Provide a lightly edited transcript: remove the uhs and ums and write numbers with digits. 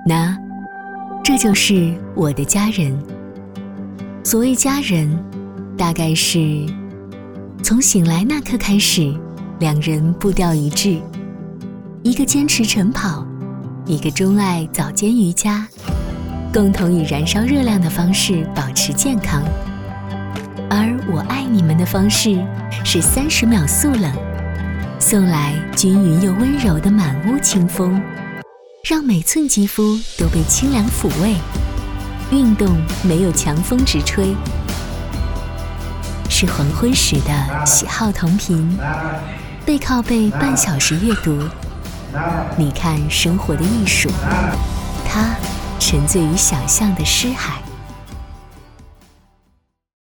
那这就是我的家人。所谓家人，大概是从醒来那刻开始，两人步调一致，一个坚持晨跑，一个钟爱早间瑜伽，共同以燃烧热量的方式保持健康。而我爱你们的方式是30秒速冷，送来均匀又温柔的满屋清风，让每寸肌肤都被清凉抚慰。运动没有强风直吹，是黄昏时的喜好同频，背靠背半小时阅读。你看生活的艺术，它沉醉于想象的诗海。